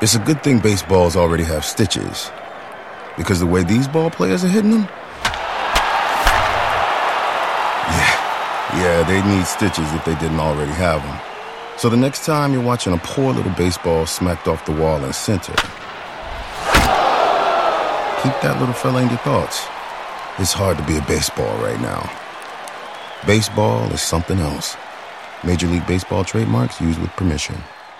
It's a good thing baseballs already have stitches, because the way these ball players are hitting them, yeah, they need stitches if they didn't already have them. So the next time you're watching a poor little baseball smacked off the wall in center, keep that little fella in your thoughts. It's hard to be a baseball right now. Baseball is something else. Major League Baseball trademarks used with permission.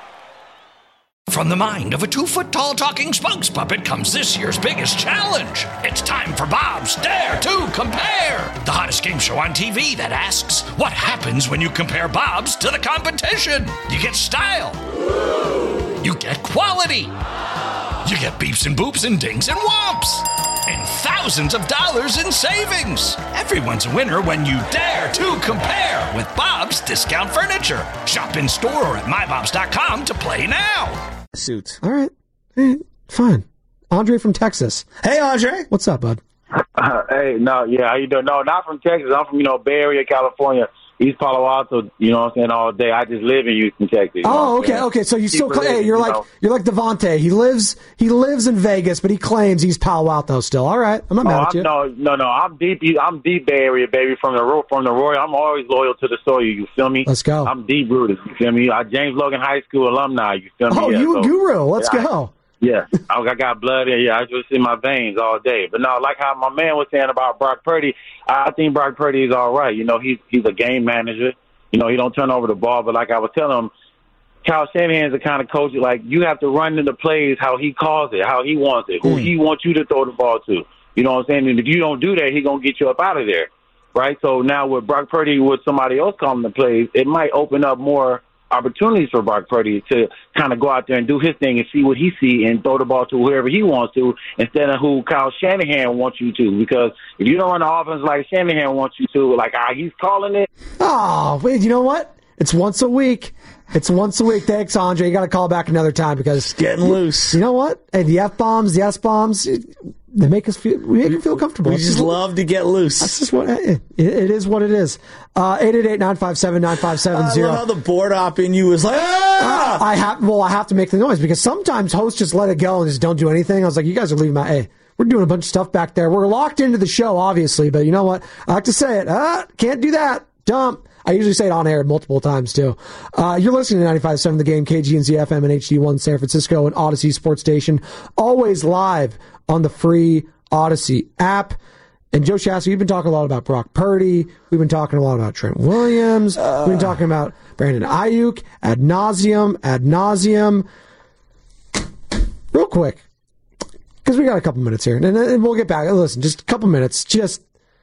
From the mind of a 2-foot-tall talking spokes puppet comes this year's biggest challenge. It's time for Bob's Dare to Compare, the hottest game show on TV that asks, what happens when you compare Bob's to the competition? You get style. You get quality. You get beeps and boops and dings and whomps. And thousands of dollars in savings. Everyone's a winner when you dare to compare with Bob's Discount Furniture. Shop in store or at mybobs.com to play now. Suits. All right. Fine. Andre from Texas. Hey, Andre. What's up, bud? Hey, no, yeah, how you doing? No, not from Texas. I'm from, Bay Area, California, East Palo Alto, all day. I just live in Houston, Texas. Oh, okay. So you still you're like Devontae. He lives in Vegas, but he claims he's Palo Alto still. All right. I'm not mad at you. No. I'm deep Bay Area, baby, from the Royal. I'm always loyal to the soil, you feel me? Let's go. I'm deep rooted, you feel me? James Logan High School alumni, you feel me? Oh, you guru. Let's go. Yeah, I got blood in. Yeah, I just in my veins all day. But no, like how my man was saying about Brock Purdy, I think Brock Purdy is all right. He's a game manager. He don't turn over the ball. But like I was telling him, Kyle Shanahan's the kind of coach, like, you have to run into plays how he calls it, how he wants it, who he wants you to throw the ball to. You know what I'm saying? And if you don't do that, he's going to get you up out of there, right? So now with Brock Purdy, with somebody else calling the plays, it might open up more opportunities for Brock Purdy to kind of go out there and do his thing and see what he see and throw the ball to whoever he wants to instead of who Kyle Shanahan wants you to. Because if you don't run the offense like Shanahan wants you to, like he's calling it. Oh, wait, you know what? It's once a week. Thanks, Andre. You got to call back another time because it's getting loose. You know what? Hey, the F-bombs, the S-bombs, they make us feel comfortable. We just love to get loose. That's just what it is. What it is. 888-957-9570. I love how the board op in you is like, ah! I have to make the noise because sometimes hosts just let it go and just don't do anything. I was like, you guys are leaving we're doing a bunch of stuff back there. We're locked into the show, obviously, but you know what? I like to say it. Can't do that. Dump. I usually say it on air multiple times, too. You're listening to 95.7 The Game, KGNZ FM and HD1 San Francisco and Odyssey Sports Station. Always live on the free Odyssey app. And Joe Shasky, we've been talking a lot about Brock Purdy. We've been talking a lot about Trent Williams. We've been talking about Brandon Ayuk ad nauseum. Real quick, because we got a couple minutes here, and we'll get back. Listen, just a couple minutes. Just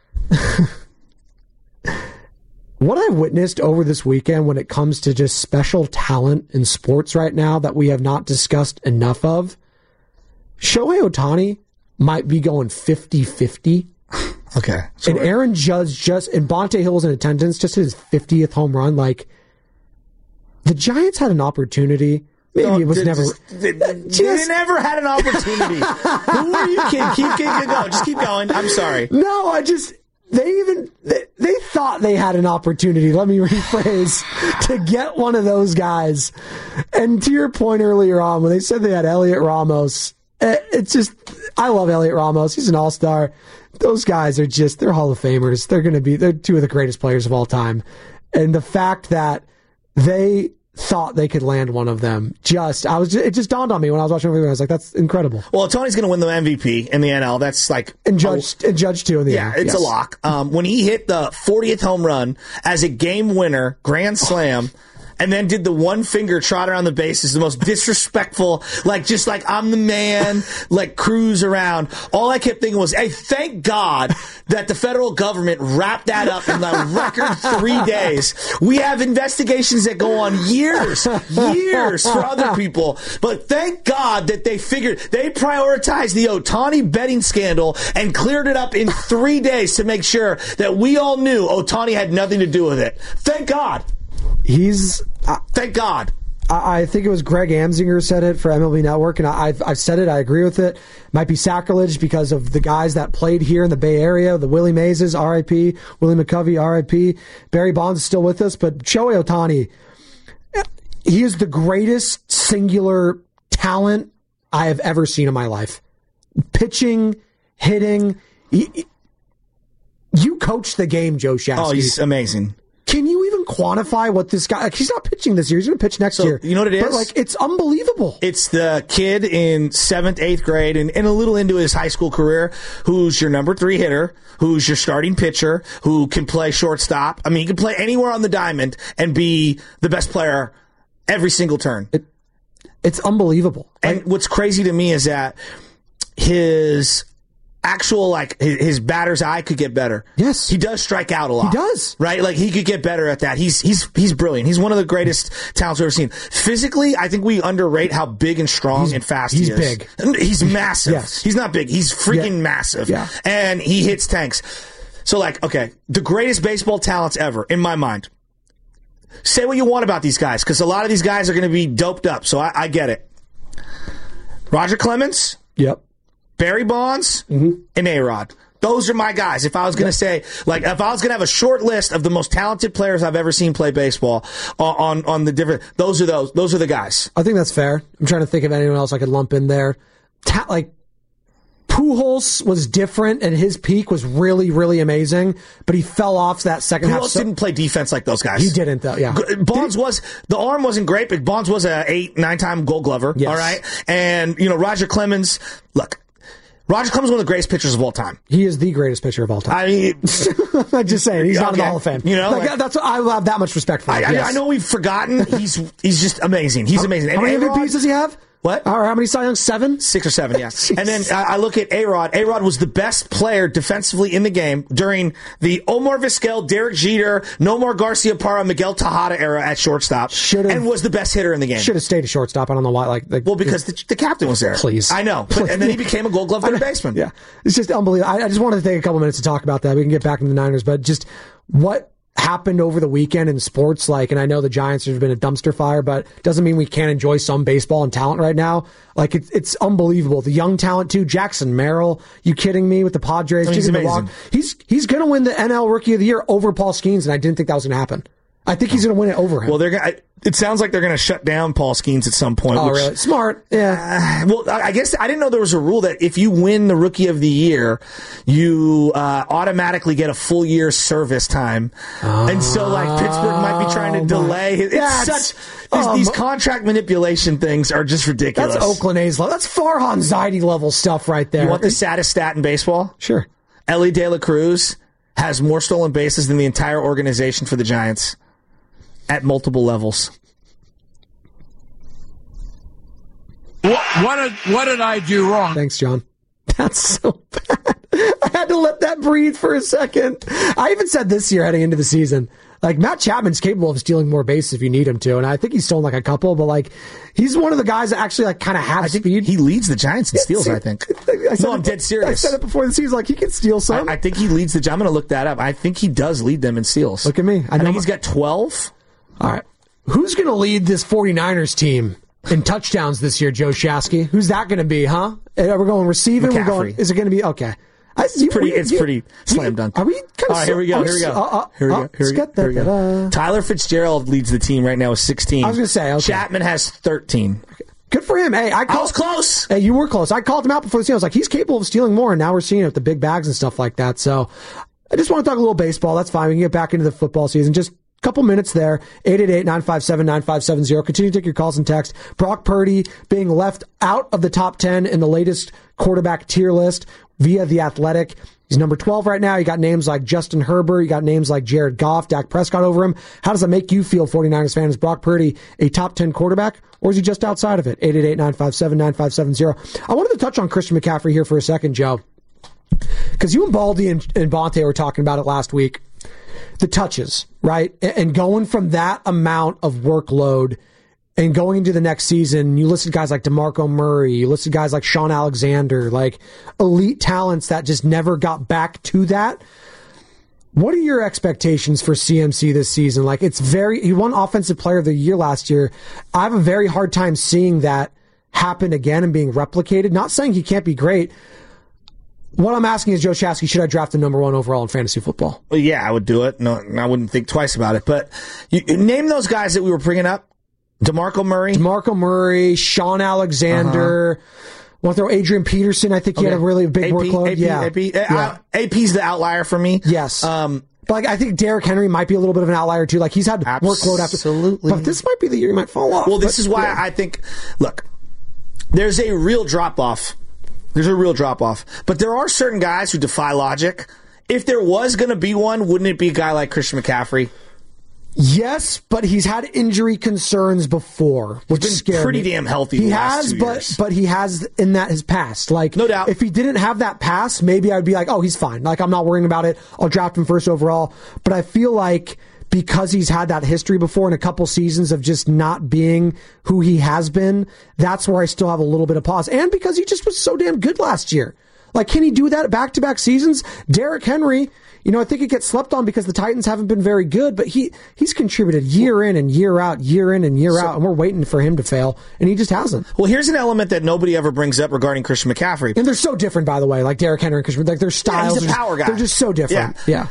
what I've witnessed over this weekend when it comes to just special talent in sports right now that we have not discussed enough of, Shohei Ohtani might be going 50-50. Okay. And Aaron Judge and Bonte Hill's in attendance, just his 50th home run. Like, the Giants had an opportunity. Maybe it was never. They never had an opportunity. Who are you kidding? Keep going. Just keep going. I'm sorry. No, they thought they had an opportunity, let me rephrase, to get one of those guys. And to your point earlier on, when they said they had Elliot Ramos, it's just, I love Elliot Ramos. He's an all-star. Those guys are they're Hall of Famers. They're two of the greatest players of all time. And the fact that they thought they could land one of them, it just dawned on me when I was watching everything. I was like, that's incredible. Well, Tony's going to win the MVP in the NL. That's like, and Judge too in the NL. It's a lock. When he hit the 40th home run as a game winner, grand slam, and then did the one finger trot around the bases, the most disrespectful, just like I'm the man, like cruise around. All I kept thinking was, hey, thank God that the federal government wrapped that up in the record 3 days. We have investigations that go on years for other people. But thank God that they prioritized the Ohtani betting scandal and cleared it up in 3 days to make sure that we all knew Ohtani had nothing to do with it. Thank God. Thank God. I think it was Greg Amsinger said it for MLB Network, and I've said it. I agree with it. Might be sacrilege because of the guys that played here in the Bay Area, the Willie Mazes, R.I.P., Willie McCovey, R.I.P., Barry Bonds is still with us, but Shohei Ohtani, he is the greatest singular talent I have ever seen in my life. Pitching, hitting. You coach the game, Joe Shasky. Oh, he's amazing. Can you even quantify what this guy... He's not pitching this year. He's going to pitch next year. You know what it is? But, it's unbelievable. It's the kid in 7th, 8th grade and a little into his high school career who's your number 3 hitter, who's your starting pitcher, who can play shortstop. I mean, he can play anywhere on the diamond and be the best player every single turn. It's unbelievable. And what's crazy to me is that his actual, his batter's eye could get better. Yes. He does strike out a lot. He does. Right? He could get better at that. He's brilliant. He's one of the greatest talents we've ever seen. Physically, I think we underrate how big and strong and fast he is. He's big. He's massive. Yes. He's not big. He's freaking massive. Yeah. And he hits tanks. So, okay, the greatest baseball talents ever, in my mind. Say what you want about these guys, because a lot of these guys are going to be doped up, so I get it. Roger Clemens. Yep. Barry Bonds and A-Rod. Those are my guys. If I was going to say, if I was going to have a short list of the most talented players I've ever seen play baseball on the different, those are the guys. I think that's fair. I'm trying to think of anyone else I could lump in there. Pujols was different, and his peak was really, really amazing, but he fell off that second half. Pujols didn't play defense like those guys. He didn't, though, yeah. Bonds the arm wasn't great, but Bonds was a 8-9-time Gold Glover, yes. All right? And, Roger Clemens, Roger Clemens is one of the greatest pitchers of all time. He is the greatest pitcher of all time. I mean, I'm just saying, he's not in the Hall of Fame. That's I have that much respect for him. I know we've forgotten. He's just amazing. He's amazing. How many MVPs does he have? What? Or how many Cy Youngs? 7? 6 or 7, yeah. And then I look at A-Rod. A-Rod was the best player defensively in the game during the Omar Vizquel, Derek Jeter, Nomar Garciaparra, Miguel Tejada era at shortstop. And was the best hitter in the game. Should have stayed a shortstop. I don't know why. Because the captain was there. Please. I know. And then he became a Gold Glove third baseman. Yeah. It's just unbelievable. I just wanted to take a couple minutes to talk about that. We can get back into the Niners, but just what happened over the weekend in sports, and I know the Giants have been a dumpster fire, but doesn't mean we can't enjoy some baseball and talent right now. It's unbelievable. The young talent too. Jackson Merrill, you kidding me, with the Padres? He's amazing. He's going to win the NL Rookie of the Year over Paul Skeens, and I didn't think that was going to happen. I think he's going to win it over him. Well, it sounds like they're going to shut down Paul Skeens at some point. Oh, really? Smart. Yeah. Well, I guess I didn't know there was a rule that if you win the Rookie of the Year, you automatically get a full year's service time. And so, Pittsburgh might be trying to delay. These contract manipulation things are just ridiculous. That's Oakland A's level. That's Farhan Zaidi level stuff right there. You want the saddest stat in baseball? Sure. Ellie De La Cruz has more stolen bases than the entire organization for the Giants. At multiple levels. What did I do wrong? Thanks, John. That's so bad. I had to let that breathe for a second. I even said this year heading into the season, Matt Chapman's capable of stealing more bases if you need him to, and I think he's stolen a couple, but he's one of the guys that actually kind of has speed. He leads the Giants in steals, I think. I'm dead serious. I said it before the season, he can steal some. I think he leads I'm going to look that up. I think he does lead them in steals. Look at me. I think he's got 12. All right. Who's going to lead this 49ers team in touchdowns this year, Joe Shasky? Who's that going to be, huh? We're going receiving? McCaffrey. Is it going to be? Okay. It's pretty slam dunk. Are we kind of... All right, here we go. Tyler Fitzgerald leads the team right now with 16. I was going to say, okay. Chapman has 13. Okay. Good for him. Hey, I was close. Hey, you were close. I called him out before the season. I was he's capable of stealing more, and now we're seeing it with the big bags and stuff like that. So I just want to talk a little baseball. That's fine. We can get back into the football season. Just couple minutes there. 888-957-9570. Continue to take your calls and text. Brock Purdy being left out of the top 10 in the latest quarterback tier list via The Athletic. He's number 12 right now. You got names like Justin Herbert. You got names like Jared Goff, Dak Prescott over him. How does that make you feel, 49ers fan? Is Brock Purdy a top 10 quarterback, or is he just outside of it? 888-957-9570. I wanted to touch on Christian McCaffrey here for a second, Joe, because you and Baldy and Bonte were talking about it last week. The touches, right? And going from that amount of workload and going into the next season, you listen to guys like DeMarco Murray, you listen to guys like Sean Alexander, elite talents that just never got back to that. What are your expectations for CMC this season? He won Offensive Player of the Year last year. I have a very hard time seeing that happen again and being replicated. Not saying he can't be great. What I'm asking is, Joe Shasky, should I draft him number 1 overall in fantasy football? Well, yeah, I would do it. No, I wouldn't think twice about it. But you name those guys that we were bringing up DeMarco Murray, Sean Alexander. Want to throw Adrian Peterson? I think he had a really big workload. AP's the outlier for me. Yes. But I think Derrick Henry might be a little bit of an outlier too. Like he's had workload after. Absolutely. But this might be the year he might fall off. Well, this is why I think. Look, there's a real drop off. But there are certain guys who defy logic. If there was going to be one, wouldn't it be a guy like Christian McCaffrey? Yes, but he's had injury concerns before, which he's been pretty damn healthy. He has, but he has in that his past. Like, no doubt. If he didn't have that past, maybe I'd be like, oh, he's fine. Like, I'm not worrying about it. I'll draft him first overall. But I feel like because he's had that history before and a couple seasons of just not being who he has been, that's where I still have a little bit of pause. And because he just was so damn good last year. Like, can he do that back-to-back seasons? Derrick Henry, I think it gets slept on because the Titans haven't been very good, but he's contributed year in and year out, out, and we're waiting for him to fail, and he just hasn't. Well, here's an element that nobody ever brings up regarding Christian McCaffrey. And they're so different, by the way, like Derrick Henry and Christian, like their styles. He's a power guy. They're just so different. Yeah.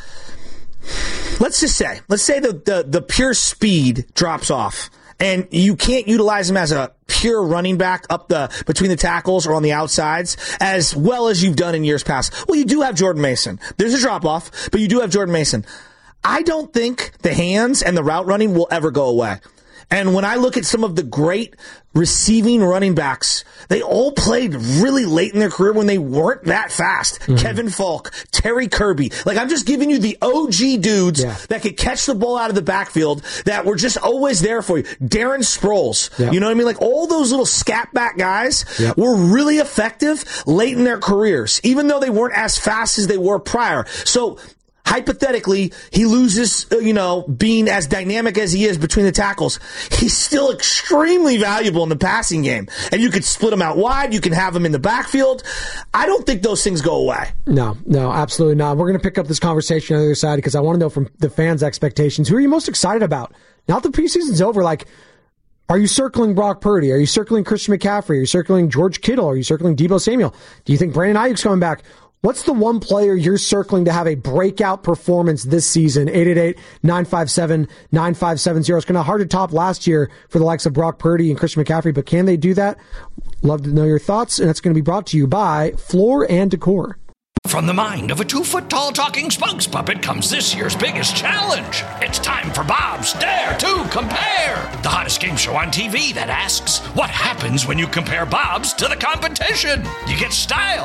Let's say the pure speed drops off. And you can't utilize him as a pure running back between the tackles or on the outsides as well as you've done in years past. Well, you do have Jordan Mason. There's a drop off, but you do have Jordan Mason. I don't think the hands and the route running will ever go away. And when I look at some of the great receiving running backs, they all played really late in their career when they weren't that fast. Mm-hmm. Kevin Falk, Terry Kirby. Like, I'm just giving you the OG dudes that could catch the ball out of the backfield that were just always there for you. Darren Sproles. You know what I mean? Like, all those little scat back guys were really effective late in their careers, even though they weren't as fast as they were prior. So, hypothetically, he loses, being as dynamic as he is between the tackles. He's still extremely valuable in the passing game. And you could split him out wide. You can have him in the backfield. I don't think those things go away. No, absolutely not. We're going to pick up this conversation on the other side because I want to know from the fans' expectations, who are you most excited about? Now that the preseason's over, like, are you circling Brock Purdy? Are you circling Christian McCaffrey? Are you circling George Kittle? Are you circling Deebo Samuel? Do you think Brandon Ayuk's coming back? What's the one player you're circling to have a breakout performance this season? 888-957-9570. It's kind of hard to top last year for the likes of Brock Purdy and Christian McCaffrey, but can they do that? Love to know your thoughts, and it's going to be brought to you by Floor and Decor. From the mind of a 2-foot-tall talking spokes puppet comes this year's biggest challenge. It's time for Bob's Dare to Compare, the hottest game show on TV that asks, what happens when you compare Bob's to the competition? You get style.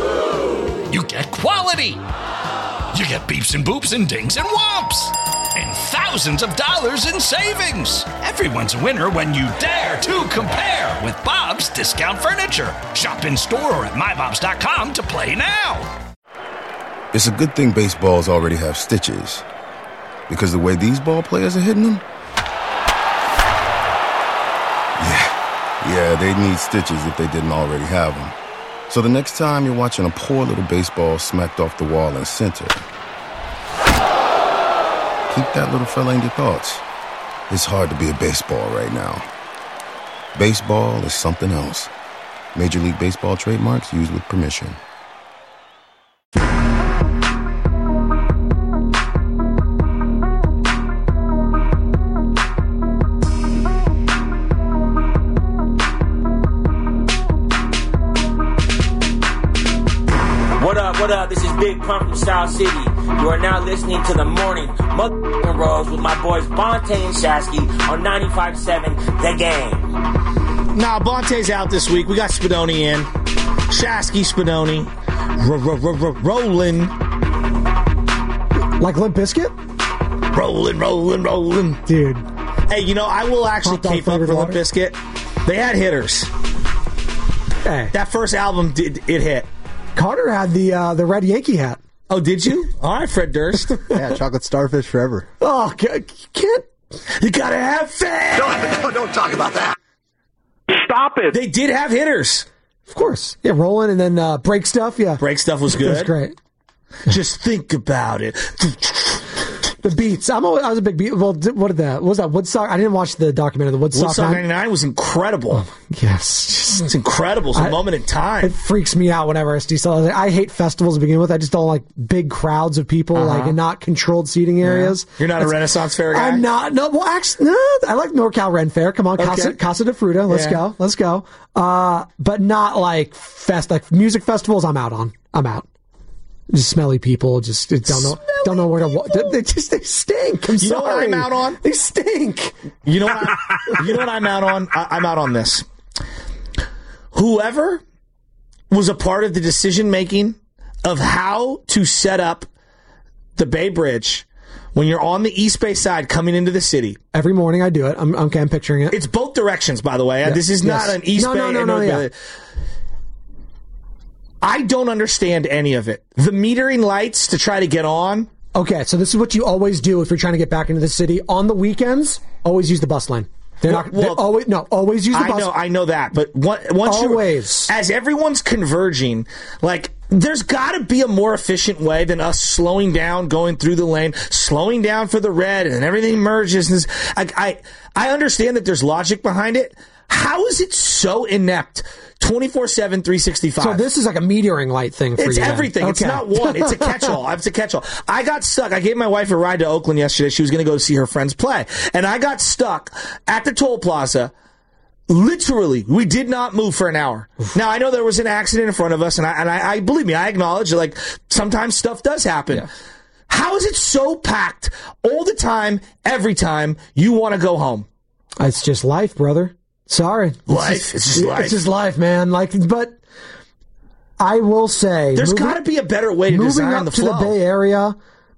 You get quality. You get beeps and boops and dings and whomps. And thousands of dollars in savings. Everyone's a winner when you dare to compare with Bob's Discount Furniture. Shop in store or at mybobs.com to play now. It's a good thing baseballs already have stitches. Because the way these ball players are hitting them? Yeah, they'd need stitches if they didn't already have them. So the next time you're watching a poor little baseball smacked off the wall in center, keep that little fella in your thoughts. It's hard to be a baseball right now. Baseball is something else. Major League Baseball trademarks used with permission. What up? This is Big Pun from South City. You are now listening to The Morning Motherfucking Rose with my boys Bonte and Shasky on 95.7 The Game. Nah, Bonte's out this week. We got Spadoni in. Shasky, Spadoni. Rolling. Like Limp Bizkit? Rolling. Dude. Hey, I will actually keep up for Limp Bizkit. They had hitters. Hey. That first album, it hit. Carter had the red Yankee hat. Oh, did you? All right, Fred Durst. Yeah, chocolate starfish forever. Oh, you can't. You gotta have faith. Don't talk about that. Stop it. They did have hitters. Of course. Yeah, rolling and then break stuff. Yeah. Break stuff was good. It was great. Just think about it. The Beats. I was a big Beat. Well, what was that? Woodstock? I didn't watch the documentary. The Woodstock 99 was incredible. Yes. It's incredible. It's a moment in time. It freaks me out whenever I see stuff. I hate festivals to begin with. I just don't like big crowds of people, and not controlled seating areas. You're not a Renaissance Fair guy? I'm not. No, well, actually, no. I like NorCal Ren Fair. Come on, okay. Casa de Fruta. Let's go. But not like music festivals. I'm out. Just smelly people. Just don't know where to walk. They stink. I'm sorry. You know what I'm out on? They stink. You know what I'm out on? I'm out on this. Whoever was a part of the decision making of how to set up the Bay Bridge when you're on the East Bay side coming into the city. Every morning I do it. I'm picturing it. It's both directions, by the way. Yeah. This is not an East Bay and North Bay. I don't understand any of it. The metering lights to try to get on. Okay, so this is what you always do if you're trying to get back into the city. On the weekends, always use the bus lane. Always use the bus. I know that, but once as everyone's converging, there's got to be a more efficient way than us slowing down, going through the lane, slowing down for the red, and then everything merges. I understand that there's logic behind it. How is it so inept? 24/7, 365. So this is like a metering light thing for you. It's everything. Okay. It's not one. It's a catch-all. I got stuck. I gave my wife a ride to Oakland yesterday. She was going to go see her friends play. And I got stuck at the toll plaza. Literally, we did not move for an hour. Now, I know there was an accident in front of us, and I believe me, I acknowledge that, sometimes stuff does happen. Yeah. How is it so packed all the time, every time you want to go home? It's just life, brother. Sorry. It's just life. It's just life, man. But I will say... There's got to be a better way to design the flow. Moving up to the Bay Area,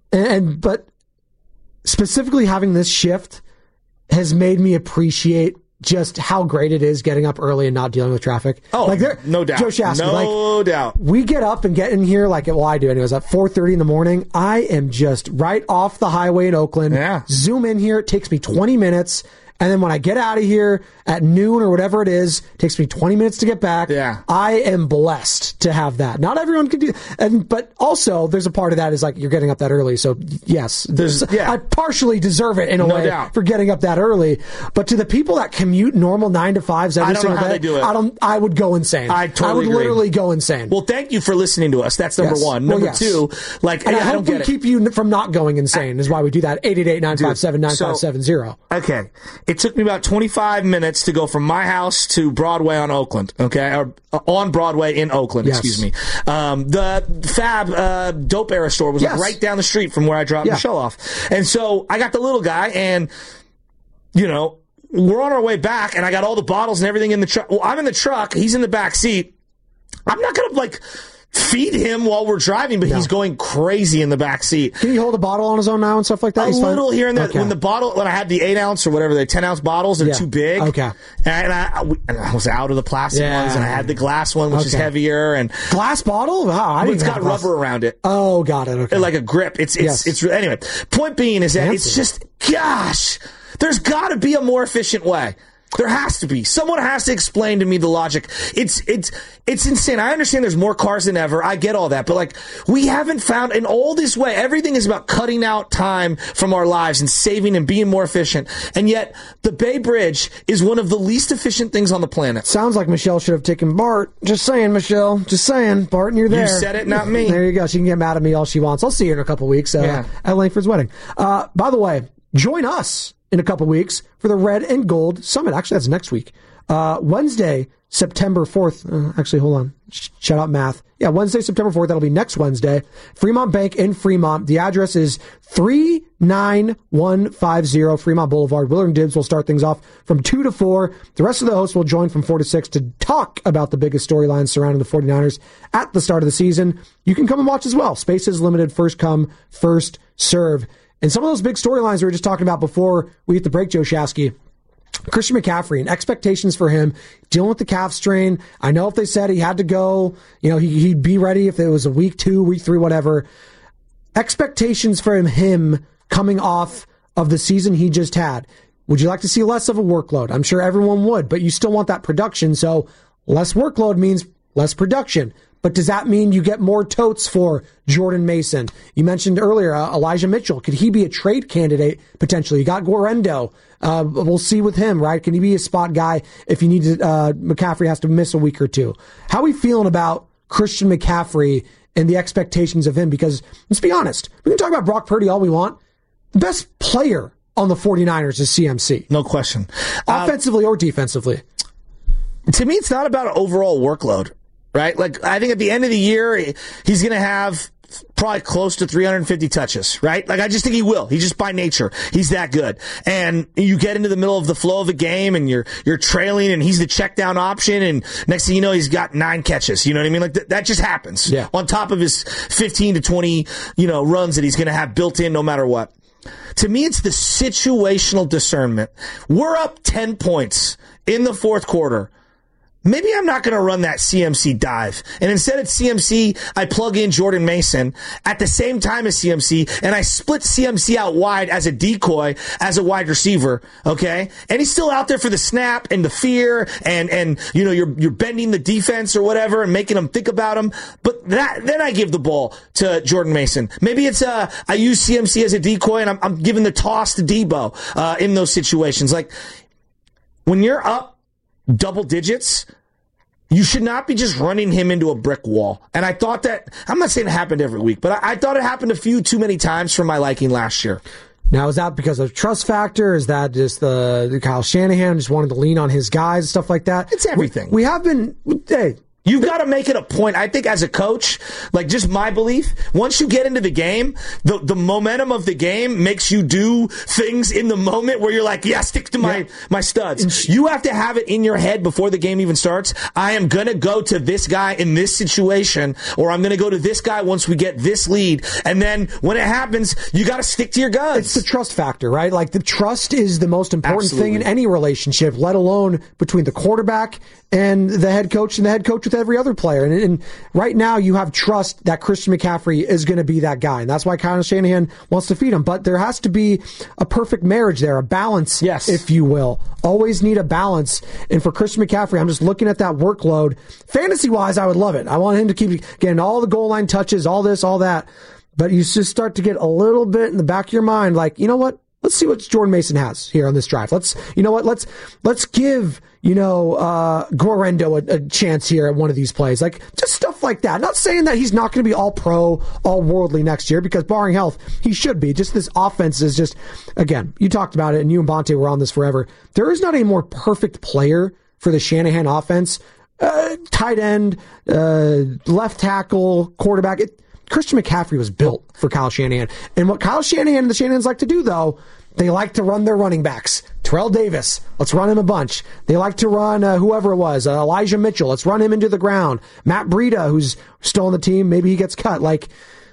but specifically having this shift has made me appreciate just how great it is getting up early and not dealing with traffic. Oh, no doubt. Joe Shasky, no doubt. We get up and get in here I do anyways, at 4:30 in the morning. I am just right off the highway in Oakland. Yeah. Zoom in here. It takes me 20 minutes. And then when I get out of here at noon or whatever it is, it takes me 20 minutes to get back. Yeah. I am blessed to have that. Not everyone can do but also there's a part of that is you're getting up that early. So yes, I partially deserve it in a way for getting up that early. But to the people that commute normal 9 to 5s every single day, they do it. I would go insane. I would literally go insane. Well, thank you for listening to us. That's number one. Number two, and I hope we keep you from not going insane is why we do that. 888-957-9570. Okay. It took me about 25 minutes to go from my house to Broadway on Oakland, okay? Or on Broadway in Oakland, excuse me. The Fab Dope Era store was right down the street from where I dropped Michelle off. And so I got the little guy, and, we're on our way back, and I got all the bottles and everything in the truck. Well, I'm in the truck. He's in the back seat. I'm not going to, feed him while we're driving, but he's going crazy in the back seat. Can he hold a bottle on his own now and stuff like that? A little here and there. Okay. When I had the 8-ounce or whatever, the 10-ounce bottles, they're too big. Okay. And I was out of the plastic ones, and I had the glass one, which is heavier. And glass bottle? Wow, it's got rubber around it. Oh, got it. Okay. Like a grip. It's anyway. Point being is that it's just, gosh, there's got to be a more efficient way. There has to be. Someone has to explain to me the logic. It's insane. I understand there's more cars than ever. I get all that. But we haven't found in all this way, everything is about cutting out time from our lives and saving and being more efficient. And yet the Bay Bridge is one of the least efficient things on the planet. Sounds like Michelle should have taken Bart. Just saying, Michelle. Just saying. Barton, you're there. You said it, not me. There you go. She can get mad at me all she wants. I'll see her in a couple weeks at Langford's wedding. By the way, join us in a couple weeks for the Red and Gold Summit. Actually, that's next week. Wednesday, September 4th. Actually, hold on. Shout out math. Yeah, Wednesday, September 4th. That'll be next Wednesday. Fremont Bank in Fremont. The address is 39150 Fremont Boulevard. Willard and Dibbs will start things off from 2 to 4. The rest of the hosts will join from 4 to 6 to talk about the biggest storylines surrounding the 49ers at the start of the season. You can come and watch as well. Space is limited. First come, first serve. And some of those big storylines we were just talking about before we hit the break, Joe Shasky. Christian McCaffrey and expectations for him, dealing with the calf strain. I know if they said he had to go, he'd be ready if it was a week 2, week 3, whatever. Expectations for him coming off of the season he just had. Would you like to see less of a workload? I'm sure everyone would, but you still want that production. So less workload means less production. But does that mean you get more totes for Jordan Mason? You mentioned earlier Elijah Mitchell. Could he be a trade candidate potentially? You got Guarendo. We'll see with him, right? Can he be a spot guy if you need to? McCaffrey has to miss a week or two. How are we feeling about Christian McCaffrey and the expectations of him? Because let's be honest, we can talk about Brock Purdy all we want. The best player on the 49ers is CMC. No question. Offensively or defensively. To me, it's not about overall workload, right? Like, I think at the end of the year, he's going to have probably close to 350 touches, right? Like, I just think he will. He's just by nature. He's that good. And you get into the middle of the flow of a game and you're trailing and he's the check down option and next thing you know, he's got 9 catches. You know what I mean? Like, that just happens. Yeah. On top of his 15 to 20, runs that he's going to have built in no matter what. To me, it's the situational discernment. We're up 10 points in the fourth quarter. Maybe I'm not going to run that CMC dive. And instead of CMC, I plug in Jordan Mason at the same time as CMC, and I split CMC out wide as a decoy, as a wide receiver, okay? And he's still out there for the snap and the fear, and you're bending the defense or whatever and making them think about him. But then I give the ball to Jordan Mason. Maybe it's I use CMC as a decoy, and I'm giving the toss to Debo in those situations. Like, when you're up double digits, you should not be just running him into a brick wall. And I thought that, I'm not saying it happened every week, but I thought it happened a few too many times for my liking last year. Now, is that because of trust factor? Is that just the Kyle Shanahan just wanted to lean on his guys and stuff like that? It's everything. We have been, hey, you've got to make it a point. I think as a coach, like just my belief, once you get into the game, the momentum of the game makes you do things in the moment where you're like, yeah, stick to my studs. You have to have it in your head before the game even starts. I am going to go to this guy in this situation, or I'm going to go to this guy once we get this lead. And then when it happens, you got to stick to your guns. It's the trust factor, right? Like, the trust is the most important thing in any relationship, let alone between the quarterback and the head coach and the head coach with every other player. And right now you have trust that Christian McCaffrey is going to be that guy. And that's why Kyle Shanahan wants to feed him. But there has to be a perfect marriage there, a balance, yes, if you will. Always need a balance. And for Christian McCaffrey, I'm just looking at that workload. Fantasy-wise, I would love it. I want him to keep getting all the goal line touches, all this, all that. But you just start to get a little bit in the back of your mind, like, you know what? Let's see what Jordan Mason has here on this drive. Let's give, Guarendo a chance here at one of these plays. Like, just stuff like that. Not saying that he's not going to be all pro, all worldly next year, because barring health, he should be. Just this offense is just, again, you talked about it, and you and Bonte were on this forever. There is not a more perfect player for the Shanahan offense. Tight end, left tackle, quarterback. Christian McCaffrey was built for Kyle Shanahan. And what Kyle Shanahan and the Shanahans like to do, though, they like to run their running backs. Terrell Davis, let's run him a bunch. They like to run whoever it was, Elijah Mitchell, let's run him into the ground. Matt Breida, who's still on the team, maybe he gets cut. Like,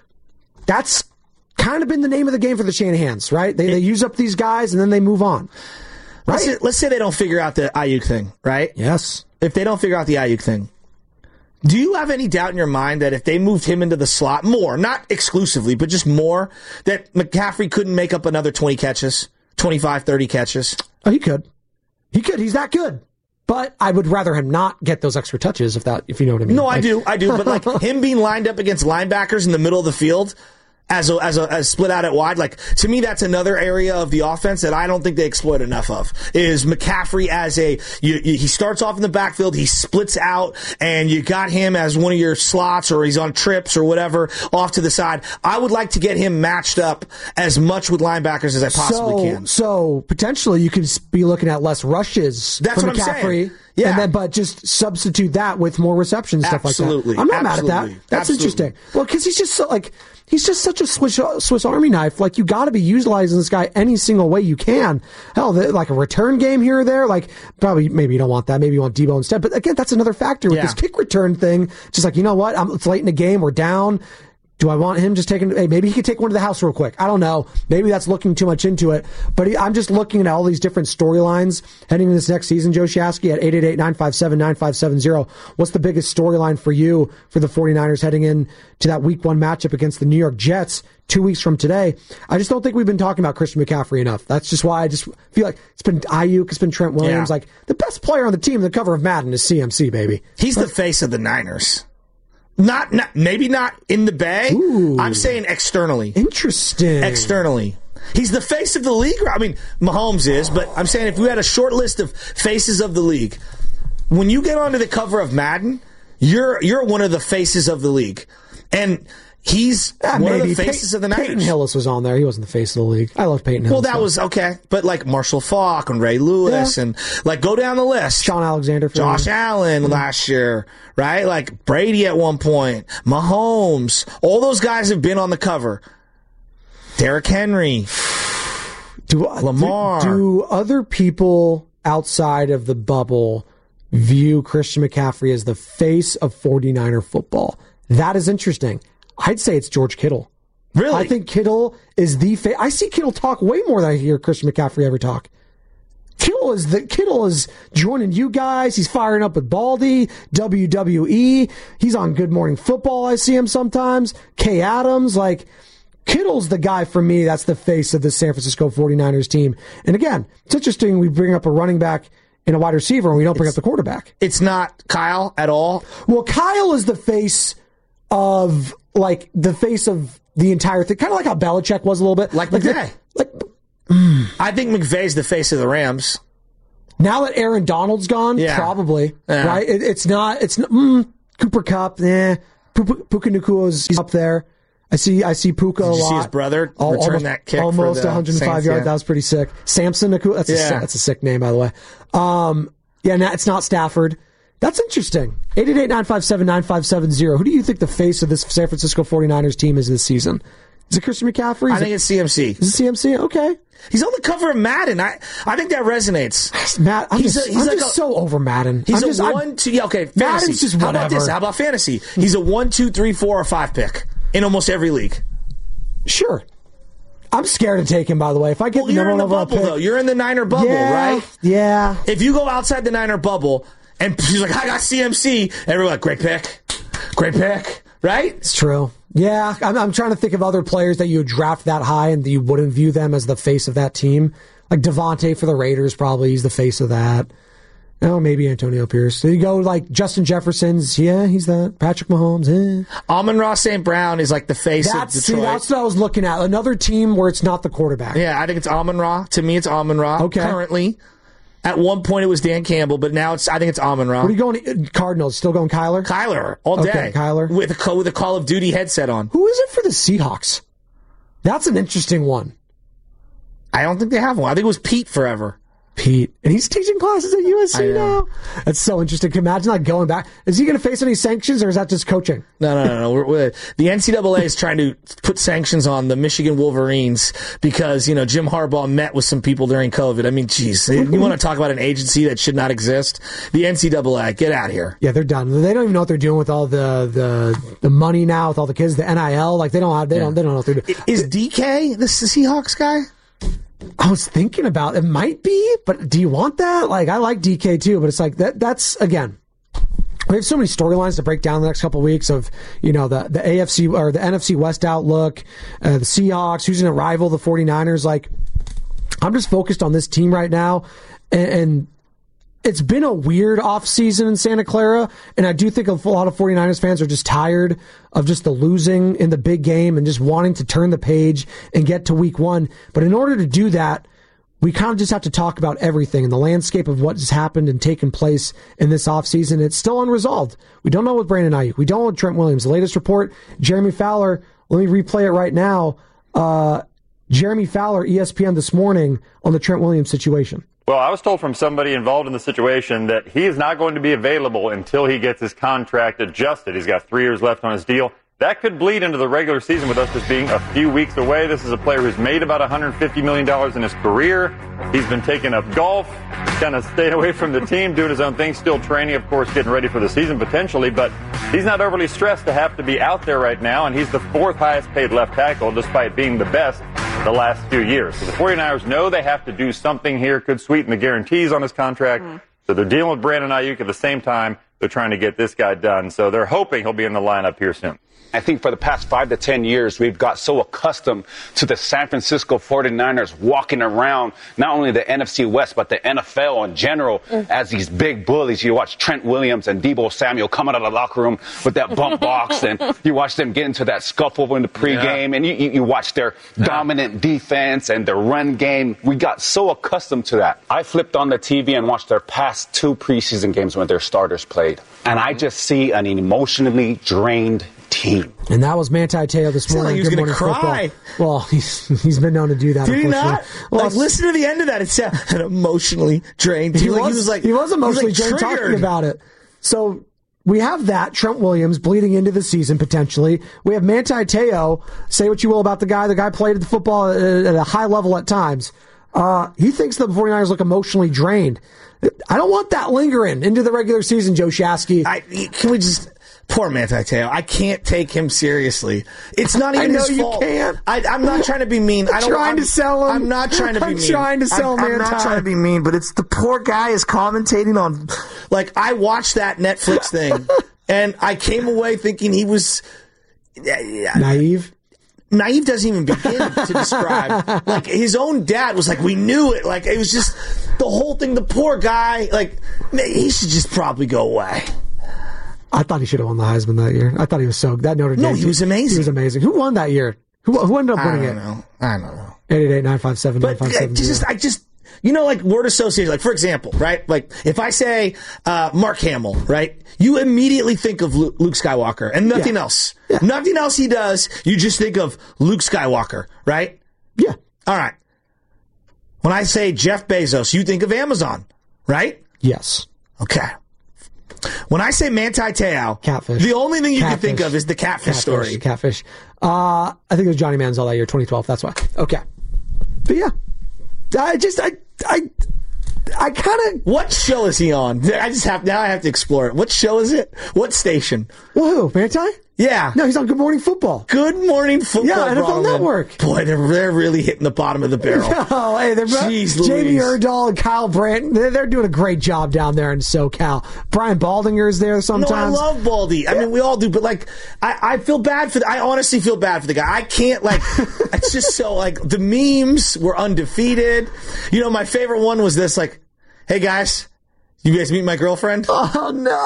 that's kind of been the name of the game for the Shanahans, right? They use up these guys and then they move on. Right? Let's say they don't figure out the Ayuk thing, right? Yes. If they don't figure out the Ayuk thing, do you have any doubt in your mind that if they moved him into the slot more, not exclusively, but just more, that McCaffrey couldn't make up another 20 catches, 25, 30 catches? Oh, he could. He's that good. But I would rather him not get those extra touches, if you know what I mean. No, I do. But like him being lined up against linebackers in the middle of the field as split out at wide, like, to me, that's another area of the offense that I don't think they exploit enough of, is McCaffrey as he starts off in the backfield, he splits out, and you got him as one of your slots, or he's on trips or whatever off to the side. I would like to get him matched up as much with linebackers as I possibly can. So potentially you could be looking at less rushes for McCaffrey. I'm saying. Yeah. But just substitute that with more receptions and stuff like that. I'm not mad at that. That's interesting. Well, because he's just such a Swiss Army knife. Like, you got to be utilizing this guy any single way you can. Hell, like a return game here or there. Like, maybe you don't want that. Maybe you want Debo instead. But again, that's another factor with this kick return thing. Just like, you know what? It's late in the game. We're down. Do I want him just taking? Hey, maybe he could take one to the house real quick. I don't know. Maybe that's looking too much into it. But I'm just looking at all these different storylines heading into this next season. Joe Shasky at 888-957-9570. What's the biggest storyline for you for the 49ers heading in to that Week 1 matchup against the New York Jets 2 weeks from today? I just don't think we've been talking about Christian McCaffrey enough. That's just why I just feel like it's been Ayuk, it's been Trent Williams. Like, the best player on the team, the cover of Madden, is CMC, baby. He's the face of the Niners. Maybe not in the Bay. Ooh. I'm saying externally. Interesting. Externally. He's the face of the league. I mean, Mahomes is, but I'm saying if we had a short list of faces of the league, when you get onto the cover of Madden, you're one of the faces of the league. And he's one of the faces of the Niners. Peyton Hillis was on there. He wasn't the face of the league. I love Peyton Hillis. Well, that was okay. But like Marshall Faulk and Ray Lewis and like go down the list. Sean Alexander. Josh Allen last year, right? Like Brady at one point. Mahomes. All those guys have been on the cover. Derrick Henry. Lamar. Do other people outside of the bubble view Christian McCaffrey as the face of 49er football? That is interesting. I'd say it's George Kittle. Really? I think Kittle is the face. I see Kittle talk way more than I hear Christian McCaffrey ever talk. Kittle is joining you guys. He's firing up with Baldy, WWE. He's on Good Morning Football. I see him sometimes. Kay Adams, like Kittle's the guy for me. That's the face of the San Francisco 49ers team. And again, it's interesting we bring up a running back and a wide receiver and we don't bring up the quarterback. It's not Kyle at all. Well, Kyle is the face of the entire thing. Kind of like how Belichick was a little bit. Like McVay. I think McVay's the face of the Rams. Now that Aaron Donald's gone, probably. Yeah. Right? It's not Cooper Kupp, Puka Nacua, he's up there. I see Puka a lot. Did you see his brother return that kick almost for the 105 Saints, yards? That was pretty sick. Samson Nacua, that's a sick name, by the way. It's not Stafford. That's interesting. 888-957-9570. Who do you think the face of this San Francisco 49ers team is this season? Is it Christian McCaffrey? I think it's CMC. Is it CMC? Okay. He's on the cover of Madden. I think that resonates. Matt, I'm just so over Madden. He's a 1-2. Yeah, okay. Fantasy. Madden's just whatever. How about this? How about fantasy? He's a 1, 2, 3, 4, or 5 pick in almost every league. Sure. I'm scared to take him, by the way. If I get the you're number in the one bubble, though. You're in the Niner bubble, right? Yeah. If you go outside the Niner bubble and he's like, I got CMC, everyone, great pick, right? It's true. Yeah, I'm trying to think of other players that you would draft that high and you wouldn't view them as the face of that team. Like Devontae for the Raiders, probably he's the face of that. Oh, maybe Antonio Pierce. So you go like Justin Jefferson's, he's that. Patrick Mahomes, Amon-Ra St. Brown is like the face of Detroit. See, that's what I was looking at. Another team where it's not the quarterback. Yeah, I think it's Amon-Ra. To me, it's Amon-Ra. Okay. Currently. At one point, it was Dan Campbell, but now I think it's Amon-Ra. What are you going? Cardinals? Still going Kyler? Kyler all day. Okay, Kyler with a Call of Duty headset on. Who is it for the Seahawks? That's an interesting one. I don't think they have one. I think it was Pete forever. Pete. And he's teaching classes at USC now. That's so interesting. Can you imagine like going back? Is he going to face any sanctions or is that just coaching? No. The NCAA is trying to put sanctions on the Michigan Wolverines because, Jim Harbaugh met with some people during COVID. I mean, geez, you want to talk about an agency that should not exist? The NCAA, get out of here. Yeah, they're done. They don't even know what they're doing with all the money now, with all the kids, the NIL. Like they don't know what they're doing. Is DK the Seahawks guy? I was thinking about it. Might be, but do you want that? Like, I like DK too, but it's like that's again. We have so many storylines to break down in the next couple of weeks of, the AFC or the NFC West outlook, the Seahawks, who's going to rival the 49ers. Like, I'm just focused on this team right now, and it's been a weird offseason in Santa Clara, and I do think a lot of 49ers fans are just tired of just the losing in the big game and just wanting to turn the page and get to week one. But in order to do that, we kind of just have to talk about everything and the landscape of what has happened and taken place in this offseason. It's still unresolved. We don't know with Brandon Ayuk. We don't know with Trent Williams. The latest report, Jeremy Fowler, let me replay it right now. Jeremy Fowler, ESPN this morning on the Trent Williams situation. Well, I was told from somebody involved in the situation that he is not going to be available until he gets his contract adjusted. He's got 3 years left on his deal. That could bleed into the regular season with us just being a few weeks away. This is a player who's made about $150 million in his career. He's been taking up golf, kind of staying away from the team, doing his own thing, still training, of course, getting ready for the season potentially. But he's not overly stressed to have to be out there right now, and he's the 4th highest paid left tackle, despite being the best the last few years. So the 49ers know they have to do something here, could sweeten the guarantees on his contract. So they're dealing with Brandon Ayuk at the same time. they're trying to get this guy done. So they're hoping he'll be in the lineup here soon. I think for the past 5 to 10 years, we've got so accustomed to the San Francisco 49ers walking around not only the NFC West, but the NFL in general as these big bullies. You watch Trent Williams and Deebo Samuel coming out of the locker room with that bump box, and you watch them get into that scuffle in the pregame, and you watch their dominant defense and their run game. We got so accustomed to that. I flipped on the TV and watched their past 2 preseason games when their starters played, and I just see an emotionally drained team. And that was Manti Te'o this morning. Like he was going to cry. Football. Well, he's been known to do that. Did he not? Well, like, listen to the end of that. It's an emotionally drained team. He was emotionally drained talking about it. So we have that, Trent Williams bleeding into the season potentially. We have Manti Te'o. Say what you will about the guy. The guy played the football at a high level at times. He thinks the 49ers look emotionally drained. I don't want that lingering into the regular season, Joe Shasky. Can we just... Poor Manti Te'o. I can't take him seriously. It's not even his fault. I know you can't. I'm not trying to be mean. I'm trying to sell him. I'm not trying to be mean. I'm trying to sell Manti. I'm not trying to be mean, but it's the poor guy is commentating on... Like, I watched that Netflix thing, and I came away thinking he was... Naive? Naive doesn't even begin to describe. Like, his own dad was like, we knew it. Like, it was just the whole thing. The poor guy, like, he should just probably go away. I thought he should have won the Heisman that year. I thought he was so... That Notre Dame... No, he was amazing. He was amazing. Who won that year? Who ended up winning it? I don't know. 888-957-957. I just... You know, like, word association. Like, for example, right? Like, if I say Mark Hamill, right? You immediately think of Luke Skywalker and nothing else. Yeah. Nothing else he does. You just think of Luke Skywalker, right? Yeah. All right. When I say Jeff Bezos, you think of Amazon, right? Yes. Okay. When I say Manti Te'o, Catfish. The only thing you can think of is the catfish story. Catfish. I think it was Johnny Manziel that year, 2012. That's why. Okay. But yeah. I kind of... What show is he on? I have to explore it. What show is it? What station? Well, who? Manti? Yeah. No, he's on Good Morning Football. Good Morning Football. Yeah, NFL Network. Boy, they're really hitting the bottom of the barrel. No, hey, Jamie Erdahl and Kyle Brandt, they're doing a great job down there in SoCal. Brian Baldinger is there sometimes. No, I love Baldy. I mean, we all do, but like, I feel bad I honestly feel bad for the guy. I can't, like, it's just so, like, the memes were undefeated. You know, my favorite one was this, like, hey guys, you guys meet my girlfriend? Oh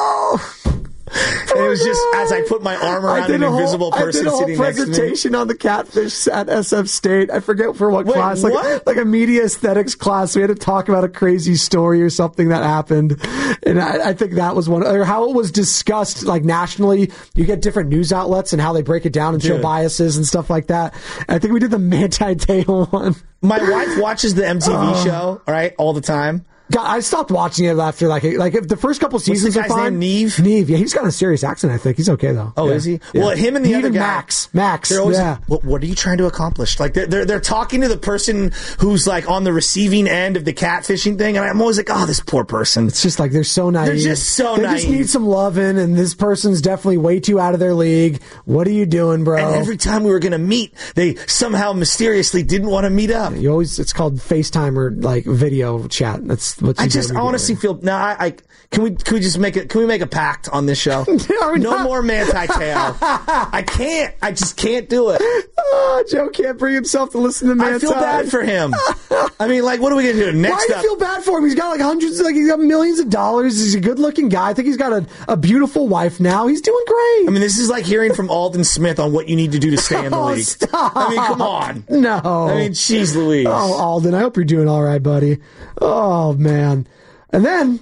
no. And it was just as I put my arm around an invisible person sitting next to me. I did a whole presentation on the catfish at SF State. I forget for what class. Like a media aesthetics class. We had to talk about a crazy story or something that happened. And I think that was one. Or how it was discussed, like, nationally. You get different news outlets and how they break it down and show biases and stuff like that. I think we did the Manti Te'o one. My wife watches the MTV show, right, all the time. God, I stopped watching it after like if the first couple seasons. What's the guy's name? Neve. Yeah, he's got a serious accent. I think he's okay though. Oh, yeah. Is he? Yeah. Well, him and the other guy, Max. They're always, what are you trying to accomplish? Like they're talking to the person who's like on the receiving end of the catfishing thing, and I'm always like, oh, this poor person. It's just like they're so naive. They're just so naive. They just need some loving, and this person's definitely way too out of their league. What are you doing, bro? And every time we were going to meet, they somehow mysteriously didn't want to meet up. It's called FaceTime or like video chat. That's what I just honestly feel now. Can we just make it? Can we make a pact on this show? No more Manti Te'o. I can't. I just can't do it. Oh, Joe can't bring himself to listen to Manti. I feel bad for him. I mean, like, what are we gonna do next? Why do you feel bad for him? He's got like hundreds, like he's got millions of dollars. He's a good-looking guy. I think he's got a beautiful wife now. He's doing great. I mean, this is like hearing from Alden Smith on what you need to do to stay in the league. Stop. I mean, come on. No. I mean, jeez Louise. Oh, Alden, I hope you're doing all right, buddy. Oh man. And then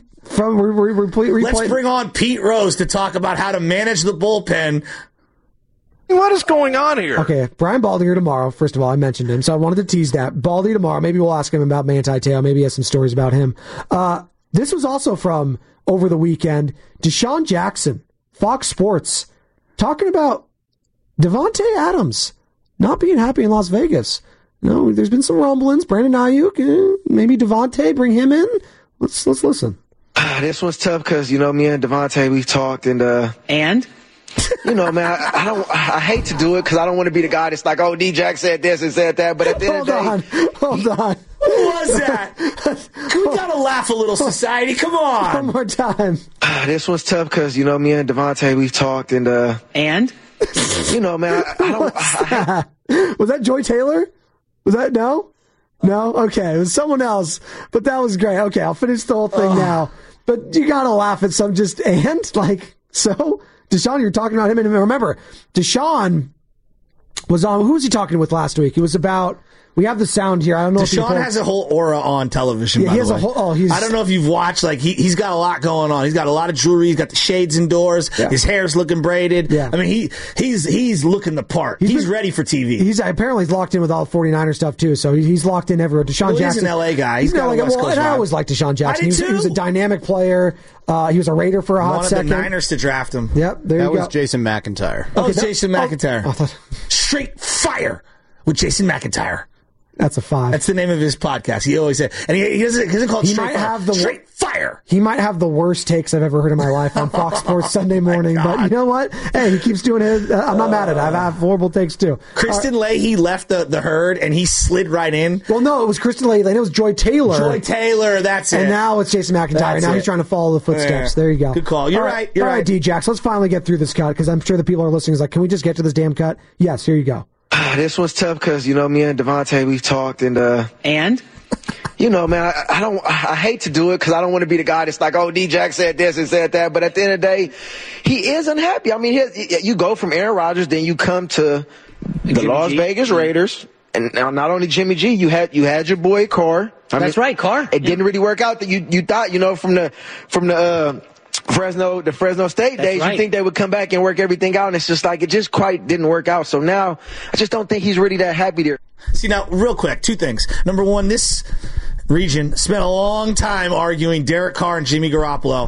let's bring on Pete Rose to talk about how to manage the bullpen. What is going on here? Okay, Brian Baldinger tomorrow. First of all, I mentioned him, so I wanted to tease that. Baldy tomorrow. Maybe we'll ask him about Manti Te'o. Maybe he has some stories about him. This was also from over the weekend. Deshaun Jackson, Fox Sports, talking about Devontae Adams not being happy in Las Vegas. No, there's been some rumblings. Brandon Ayuk, maybe Devontae, bring him in. Let's listen. This one's tough because, you know, me and Devontae, we've talked and you know, man, I hate to do it because I don't want to be the guy that's like, oh, D-Jack said this and said that, but at the end of the day... Hold on. Who was that? We gotta laugh a little, society. Come on. One more time. This one's tough because, you know, me and Devontae, we've talked and you know, man, Was that Joy Taylor? Was that no? Okay, it was someone else, but that was great. Okay, I'll finish the whole thing now. But you gotta laugh at some so Deshaun, you're talking about him, and remember, Deshaun was on. Who was he talking with last week? It was about. We have the sound here. I don't know. Deshaun has a whole aura on television. Yeah, by he has the way. a whole. I don't know if you've watched. Like he's got a lot going on. He's got a lot of jewelry. He's got the shades indoors. Yeah. His hair's looking braided. Yeah. I mean, he's looking the part. He's ready for TV. He's apparently locked in with all the 49er stuff too. So he's locked in everywhere. Deshaun Jackson. He's an LA guy. He's got a West Coast and I vibe. always liked Deshaun Jackson. I did too. He was a dynamic player. He was a Raider for a hot second. One of the Niners to draft him. Yep, there you go. That was Jason McIntyre. Oh, Jason McIntyre. Oh, Straight Fire with Jason McIntyre. That's a 5. That's the name of his podcast. He always said, and he doesn't call it Straight Fire. He might have the worst takes I've ever heard in my life on Fox Sports Sunday morning, but you know what? Hey, he keeps doing it. I'm not mad at it. I have horrible takes too. Kristen Leahy left the herd and he slid right in. Well, no, it was Kristen Leahy. It was Joy Taylor. Joy Taylor, that's it. And now it's Jason McIntyre. Now he's trying to follow the footsteps. Yeah. There you go. Good call. You're right. You're All right, D-Jax, let's finally get through this cut because I'm sure the people are listening is like, can we just get to this damn cut? Yes, here you go. This one's tough because, you know, me and Devontae, we've talked and you know, man, I hate to do it because I don't want to be the guy that's like, oh, D-Jax said this and said that. But at the end of the day, he is unhappy. I mean, you go from Aaron Rodgers, then you come to the Las Vegas Raiders. And now not only Jimmy G, you had your boy Carr. That's right, Carr. It didn't really work out that you thought, you know, from the Fresno State days, you think they would come back and work everything out, and it's just like it just quite didn't work out. So now I just don't think he's really that happy there. See, now, real quick, 2 things. Number 1, this region spent a long time arguing Derek Carr and Jimmy Garoppolo.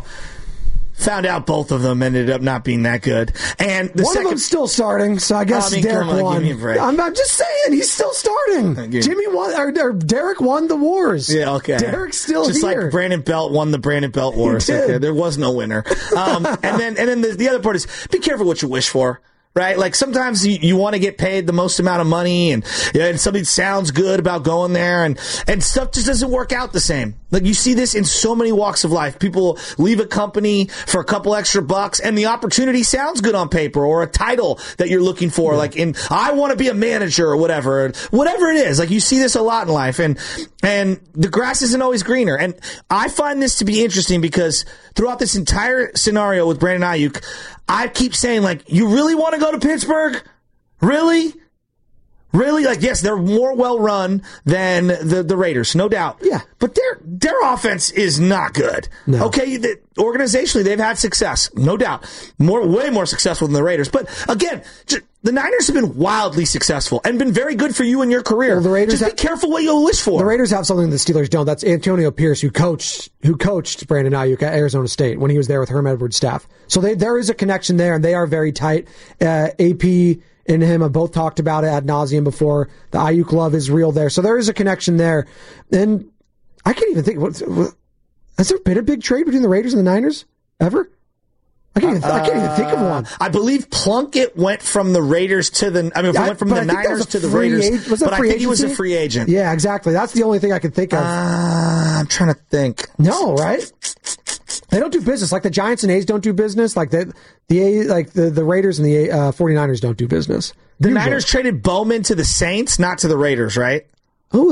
Found out both of them ended up not being that good. And the one of them's still starting, so I guess Derek won. Give me a break. I'm just saying, he's still starting. Jimmy won, or Derek won the wars. Yeah, okay. Derek's still just here. Like Brandon Belt won the Brandon Belt wars. Okay, there was no winner. And then the other part is be careful what you wish for. Right? Like sometimes you want to get paid the most amount of money and something sounds good about going there and stuff just doesn't work out the same. Like you see this in so many walks of life. People leave a company for a couple extra bucks and the opportunity sounds good on paper or a title that you're looking for. Yeah. Like I want to be a manager or whatever it is. Like you see this a lot in life and the grass isn't always greener. And I find this to be interesting because throughout this entire scenario with Brandon Ayuk, I keep saying, like, you really want to go to Pittsburgh? Really? Really? Like, yes, they're more well-run than the Raiders, no doubt. Yeah. But their offense is not good. No. Okay, organizationally, they've had success, no doubt. Way more successful than the Raiders. But, again, the Niners have been wildly successful and been very good for you in your career. Well, the Raiders just be careful what you wish for. The Raiders have something the Steelers don't. That's Antonio Pierce, who coached Brandon Ayuk at Arizona State when he was there with Herm Edwards' staff. So there is a connection there, and they are very tight. AP and him have both talked about it ad nauseum before. The Ayuk love is real there. So there is a connection there. And I can't even think, has there been a big trade between the Raiders and the Niners ever? I can't even think of one. I believe Plunkett went from the Raiders to the Niners to the Raiders. But I think he was a free agent. Yeah, exactly. That's the only thing I can think of. I'm trying to think. No, right? They don't do business. Like the Giants and A's don't do business. Like the Raiders and the 49ers don't do business. The Niners traded Bowman to the Saints, not to the Raiders, right? Oh,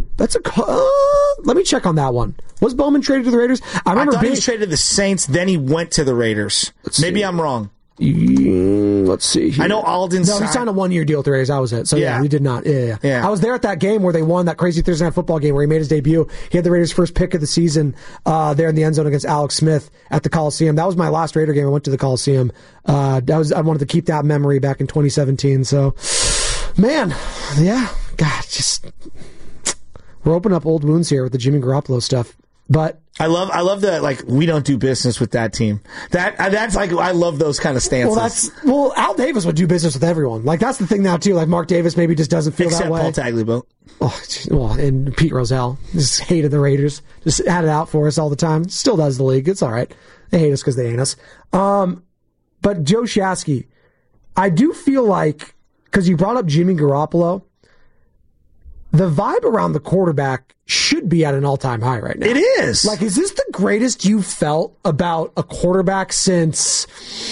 let me check on that one. Was Bowman traded to the Raiders? I thought he was traded to the Saints, then he went to the Raiders. Maybe I'm wrong. Let's see here. I know Alden he signed a 1-year deal with the Raiders. That was it. So yeah, he did not. Yeah. I was there at that game where they won that crazy Thursday Night Football game where he made his debut. He had the Raiders' first pick of the season there in the end zone against Alex Smith at the Coliseum. That was my last Raider game. I went to the Coliseum. I wanted to keep that memory back in 2017. So, man, yeah, God, we're opening up old wounds here with the Jimmy Garoppolo stuff. But I love that, like, we don't do business with that team. That's like, I love those kind of stances. Well, Al Davis would do business with everyone. Like, that's the thing now, too. Like, Mark Davis maybe just doesn't feel that way. Except Paul Tagliabue. And Pete Rozelle just hated the Raiders. Just had it out for us all the time. Still does the league. It's all right. They hate us because they ain't us. But Joe Shasky, I do feel like, because you brought up Jimmy Garoppolo, the vibe around the quarterback should be at an all-time high right now. It is. Like, is this the greatest you've felt about a quarterback since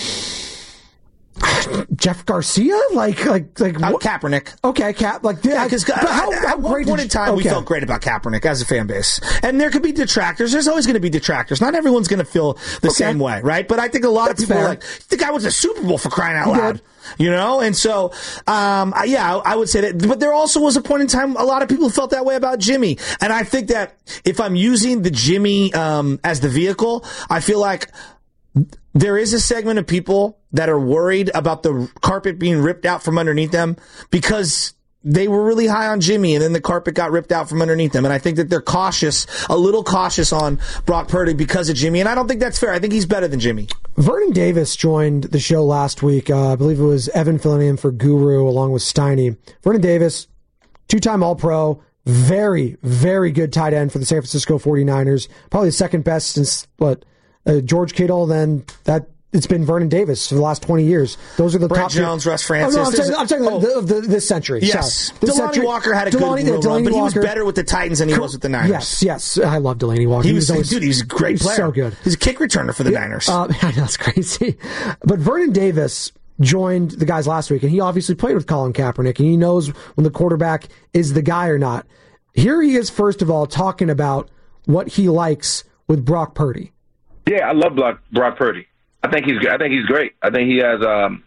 Jeff Garcia? Like Kaepernick. Okay, because at one point in time we felt great about Kaepernick as a fan base, and there could be detractors. There's always going to be detractors. Not everyone's going to feel the same way, right? But I think a lot of people are like, the guy won the Super Bowl for crying out loud. You know, and so, I would say that. But there also was a point in time a lot of people felt that way about Jimmy, and I think that if I'm using the Jimmy as the vehicle, I feel like there is a segment of people that are worried about the carpet being ripped out from underneath them because they were really high on Jimmy and then the carpet got ripped out from underneath them. And I think that they're a little cautious on Brock Purdy because of Jimmy. And I don't think that's fair. I think he's better than Jimmy. Vernon Davis joined the show last week. I believe it was Evan filling in for Guru along with Steiny. Vernon Davis, 2-time All-Pro, very, very good tight end for the San Francisco 49ers. Probably the second best since, George Kittle, then it's been Vernon Davis for the last 20 years. Those are the Brett top Jones, Russ Francis. I'm talking of this century. Yes. Delaney Walker had a good run, but he was better with the Titans than he was with the Niners. Yes. I love Delaney Walker. He was a great player. So good. He's a kick returner for the Niners. That's crazy. But Vernon Davis joined the guys last week, and he obviously played with Colin Kaepernick, and he knows when the quarterback is the guy or not. Here he is, first of all, talking about what he likes with Brock Purdy. Yeah, I love Brock Purdy. I think he's great. I think he has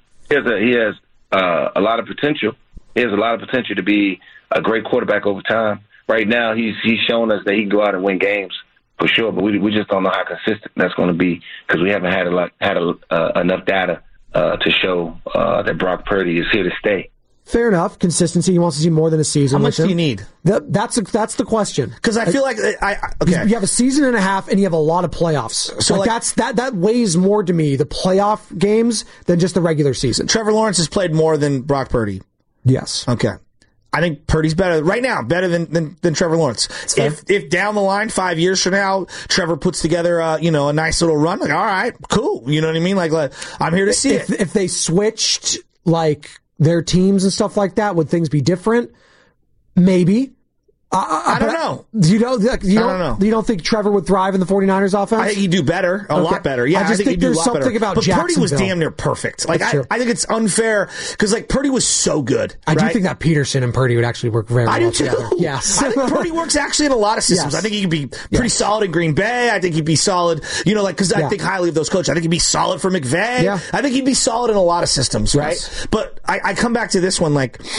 a lot of potential. He has a lot of potential to be a great quarterback over time. Right now, he's shown us that he can go out and win games for sure, but we just don't know how consistent that's going to be because we haven't had enough data to show that Brock Purdy is here to stay. Fair enough. Consistency. He wants to see more than a season. How much do you need? That's the question. Because I feel like you have a season and a half, and you have a lot of playoffs. So that weighs more to me, the playoff games, than just the regular season. Trevor Lawrence has played more than Brock Purdy. Yes. Okay. I think Purdy's better right now, better than Trevor Lawrence. If down the line 5 years from now, Trevor puts together a nice little run, like all right, cool. You know what I mean? Like I'm here to see it. If they switched their teams and stuff like that, would things be different? Maybe. I don't know. You don't know. You don't think Trevor would thrive in the 49ers offense? I think he'd do better, a lot better. Yeah, I think there's something about but Jacksonville. Purdy was damn near perfect. I think it's unfair because Purdy was so good. I do think that Peterson and Purdy would actually work very well together. Yes. I think Purdy works actually in a lot of systems. Yes. I think he could be pretty solid in Green Bay. I think he'd be solid, because I think highly of those coaches. I think he'd be solid for McVay. Yeah. I think he'd be solid in a lot of systems, right? Yes. But I come back to this one,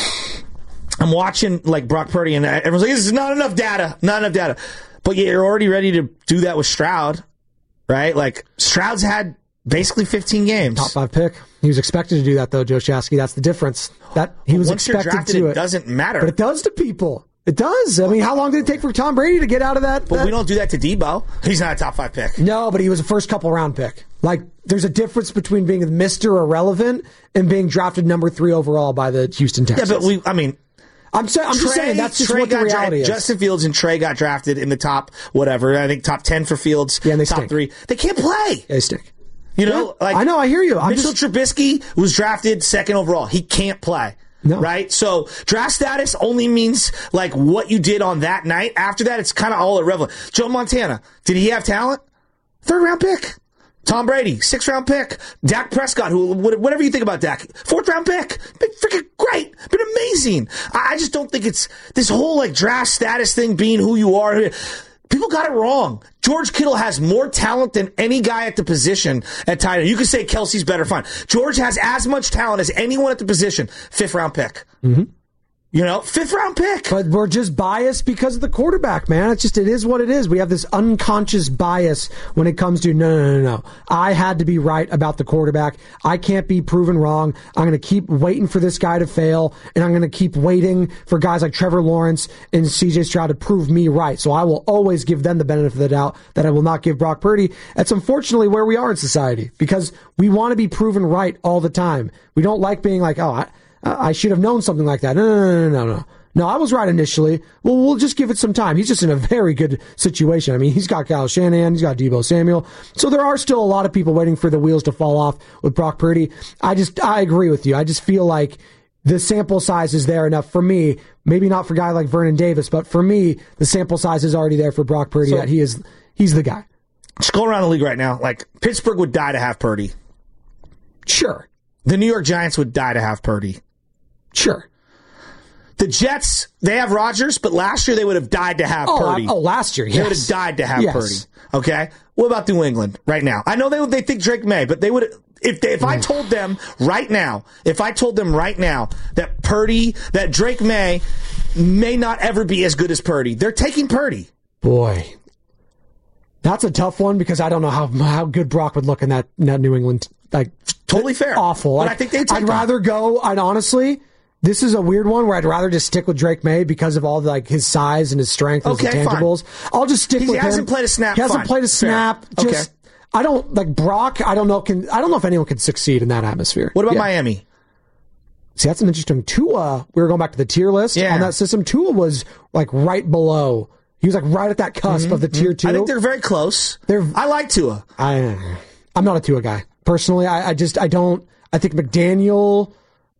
I'm watching Brock Purdy, and everyone's like, "This is not enough data, not enough data." But you're already ready to do that with Stroud, right? Stroud's had basically 15 games, top 5 pick. He was expected to do that, though, Joe Shasky. That's the difference. He was expected drafted, to do it. It doesn't matter, but it does to people. It does. I mean, how long did it take for Tom Brady to get out of that? But we don't do that to Debo. He's not a top 5 pick. No, but he was a first couple round pick. There's a difference between being Mr. Irrelevant and being drafted number 3 overall by the Houston Texans. Yeah, but I'm just saying that's just what the reality is. Justin Fields and Trey got drafted in the top whatever. I think top 10 for Fields. Yeah, and they top stink. 3. They can't play. Yeah, they stink. I know. I hear you. Mitchell Trubisky was drafted 2nd overall. He can't play. No. Right? So draft status only means what you did on that night. After that, it's kind of all irrelevant. Joe Montana, did he have talent? 3rd round pick. Tom Brady, 6th round pick. Dak Prescott, whatever you think about Dak, 4th round pick. Been freaking great. Been amazing. I just don't think it's this whole draft status thing being who you are. People got it wrong. George Kittle has more talent than any guy at the position at tight end. You could say Kelsey's better, fine. George has as much talent as anyone at the position. 5th round pick. Mm-hmm. 5th round pick. But we're just biased because of the quarterback, man. It is what it is. We have this unconscious bias when it comes to no. I had to be right about the quarterback. I can't be proven wrong. I'm going to keep waiting for this guy to fail, and I'm going to keep waiting for guys like Trevor Lawrence and CJ Stroud to prove me right. So I will always give them the benefit of the doubt that I will not give Brock Purdy. That's unfortunately where we are in society because we want to be proven right all the time. We don't like being I should have known something like that. No. No, I was right initially. Well, we'll just give it some time. He's just in a very good situation. I mean, he's got Kyle Shanahan. He's got Deebo Samuel. So there are still a lot of people waiting for the wheels to fall off with Brock Purdy. I agree with you. I just feel like the sample size is there enough for me. Maybe not for a guy like Vernon Davis, but for me, the sample size is already there for Brock Purdy. That he's the guy. Just go around the league right now. Like, Pittsburgh would die to have Purdy. Sure. The New York Giants would die to have Purdy. Sure. The Jets, they have Rodgers, but last year they would have died to have Purdy. Last year, yes. They would have died to have Purdy. Okay? What about New England right now? I know they think Drake May, but they would if I told them right now that Drake May not ever be as good as Purdy, they're taking Purdy. Boy. That's a tough one because I don't know how good Brock would look in that New England. Like, totally fair. Awful. But I think I'd rather go, honestly, this is a weird one where I'd rather just stick with Drake May because of all his size and his strength and his intangibles. Fine. I'll just stick with him. He hasn't played a snap. He hasn't played a snap. Fair. Just, okay. I don't like Brock. I don't know if anyone can succeed in that atmosphere. What about Miami? See, that's an interesting. Tua, we were going back to the tier list on that system. Tua was like right below. He was like right at that cusp of the tier 2. I think they're very close. I like Tua. I'm not a Tua guy. Personally, I don't. I think McDaniel,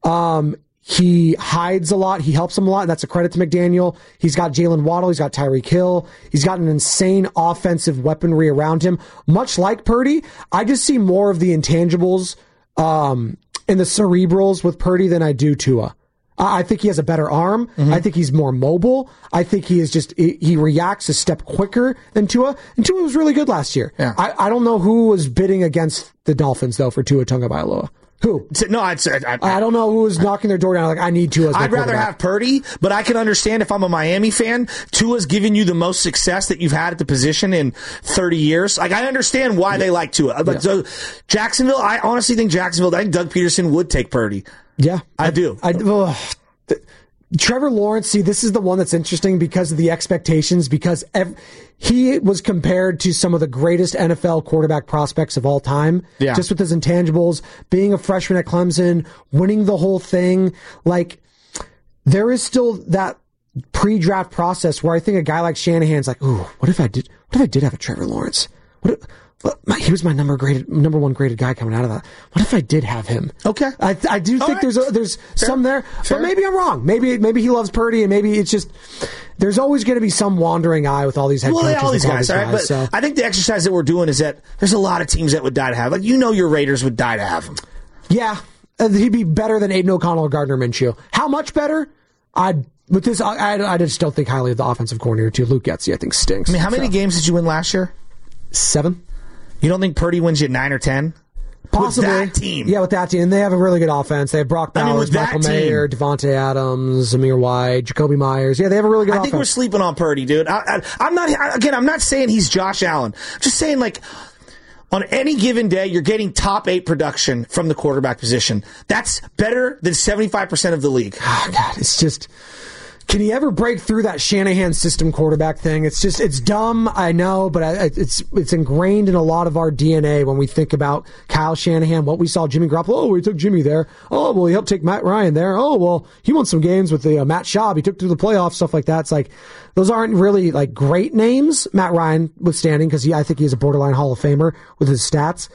he hides a lot. He helps him a lot, and that's a credit to McDaniel. He's got Jalen Waddle. He's got Tyreek Hill. He's got an insane offensive weaponry around him. Much like Purdy, I just see more of the intangibles in the cerebrals with Purdy than I do Tua. I think he has a better arm. I think he's more mobile. I think he reacts a step quicker than Tua. And Tua was really good last year. Yeah. I don't know who was bidding against the Dolphins, though, for Tua Tagovailoa. Who? No, I don't know who was knocking their door down. Like, I need Tua as my I'd rather have Purdy, but I can understand if I'm a Miami fan, Tua's giving you the most success that you've had at the position in 30 years. Like, I understand why they like Tua. But so Jacksonville, I honestly think I think Doug Peterson would take Purdy. Yeah. I do. Trevor Lawrence, see, this is the one that's interesting because of the expectations, because he was compared to some of the greatest NFL quarterback prospects of all time. Yeah. Just with his intangibles, being a freshman at Clemson, winning the whole thing. Like, there is still that pre-draft process where I think a guy like Shanahan's like, ooh, what if I did have a Trevor Lawrence? He was my number one graded guy coming out of that. What if I did have him? Okay, I do think there's some there, but maybe I'm wrong. Maybe he loves Purdy, and maybe it's just there's always going to be some wandering eye with all these head coaches. All these guys, all right. But so. I think the exercise that we're doing is that there's a lot of teams that would die to have. Like, your Raiders would die to have him. Yeah, he'd be better than Aiden O'Connell or Gardner Minshew. How much better? I just don't think highly of the offensive coordinator too. Luke Getsy, I think, stinks. I mean, how many games did you win last year? 7. You don't think Purdy wins you 9 or 10? Possibly. With that team. Yeah, with that team. They have a really good offense. They have Brock Bowers, Michael Mayer, Devontae Adams, Zamir White, Jacoby Myers. Yeah, they have a really good offense. I think we're sleeping on Purdy, dude. I'm not saying he's Josh Allen. I'm just saying, like, on any given day, you're getting top 8 production from the quarterback position. That's better than 75% of the league. Oh, God, it's just... Can he ever break through that Shanahan system quarterback thing? It's dumb, I know, but it's ingrained in a lot of our DNA when we think about Kyle Shanahan, what we saw Jimmy Garoppolo. Oh, we took Jimmy there. Oh, well, he helped take Matt Ryan there. Oh, well, he won some games with the Matt Schaub. He took to the playoffs, stuff like that. It's like, those aren't really like great names, Matt Ryan withstanding, because I think he's a borderline Hall of Famer with his stats.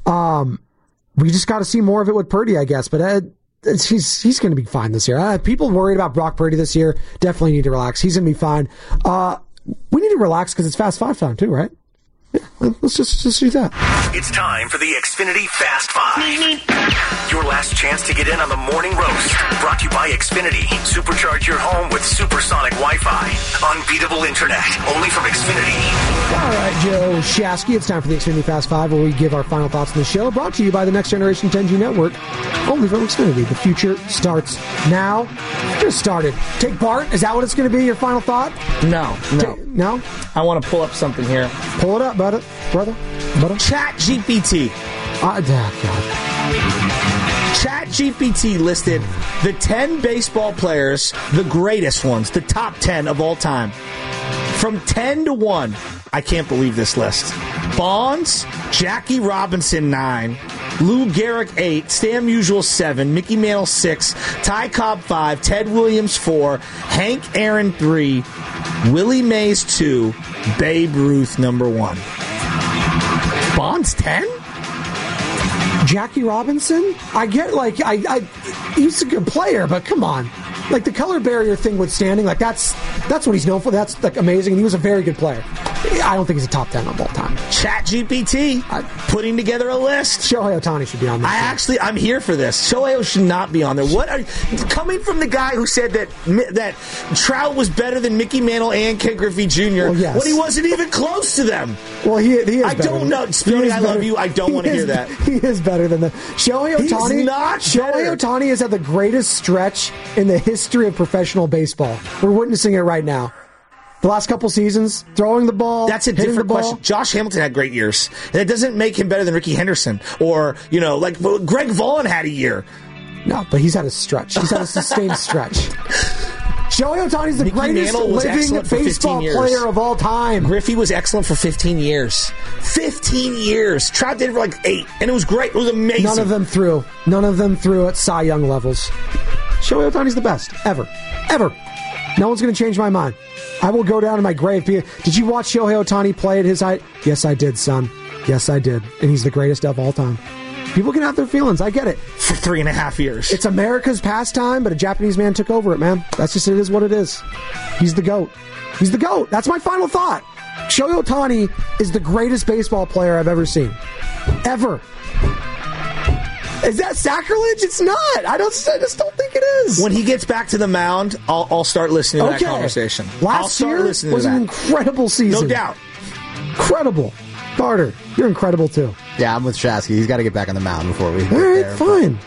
We just got to see more of it with Purdy, I guess, but he's going to be fine this year. People worried about Brock Purdy this year definitely need to relax. He's going to be fine. We need to relax because it's Fast 5 time too, right? Yeah, let's just do that. It's time for the Xfinity Fast 5. Your last chance to get in on the morning roast. Brought to you by Xfinity. Supercharge your home with supersonic Wi-Fi. Unbeatable internet. Only from Xfinity. All right, Joe Shasky. It's time for the Xfinity Fast 5, where we give our final thoughts on the show. Brought to you by the Next Generation 10G Network. Only from Xfinity. The future starts now. Just started. Take Bart. Is that what it's going to be? Your final thought? No. No? I want to pull up something here. Pull it up, brother. ChatGPT. God. ChatGPT listed the 10 baseball players, the greatest ones, the top 10 of all time. From 10 to 1. I can't believe this list. Bonds, Jackie Robinson 9, Lou Gehrig 8, Stan Musial 7, Mickey Mantle 6, Ty Cobb 5, Ted Williams 4, Hank Aaron 3, Willie Mays 2, Babe Ruth number 1. Bonds 10? Jackie Robinson? I get, like, he's a good player, but come on. Like, the color barrier thing withstanding, like, that's what he's known for. That's, like, amazing. And he was a very good player. I don't think he's a top 10 of all time. ChatGPT putting together a list. Shohei Ohtani should be on this. I'm here for this. Shohei should not be on there. Coming from the guy who said that Trout was better than Mickey Mantle and Ken Griffey Jr. Yes. when he wasn't even close to them. Well, he is. I don't know. Spilly, I love you. I don't want to hear that. He is better than them. Shohei Ohtani. He's not Shohei Ohtani has had the greatest stretch in the history of professional baseball. We're witnessing it right now. The last couple seasons, throwing the ball. That's a different question. Josh Hamilton had great years. And it doesn't make him better than Ricky Henderson. Or, like Greg Vaughn had a year. No, but he's had a stretch. He's had a sustained stretch. Shohei Ohtani's the greatest living baseball player of all time. Griffey was excellent for 15 years. 15 years. Trout did it for like 8. And it was great. It was amazing. None of them threw at Cy Young levels. Shohei Ohtani's the best. Ever. No one's going to change my mind. I will go down to my grave. Did you watch Shohei Ohtani play at his height? Yes, I did, son. Yes, I did. And he's the greatest of all time. People can have their feelings. I get it. For 3.5 years. It's America's pastime, but a Japanese man took over it, man. That's just, it is what it is. He's the GOAT. He's the GOAT. That's my final thought. Shohei Ohtani is the greatest baseball player I've ever seen. Ever. Is that sacrilege? It's not. I just don't think it is. When he gets back to the mound, I'll start listening to that conversation. Last year was an incredible season. No doubt. Incredible. Carter, you're incredible too. Yeah, I'm with Shasky. He's got to get back on the mound before we get there. Fine.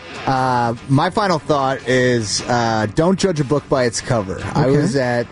My final thought is don't judge a book by its cover. Okay. I was at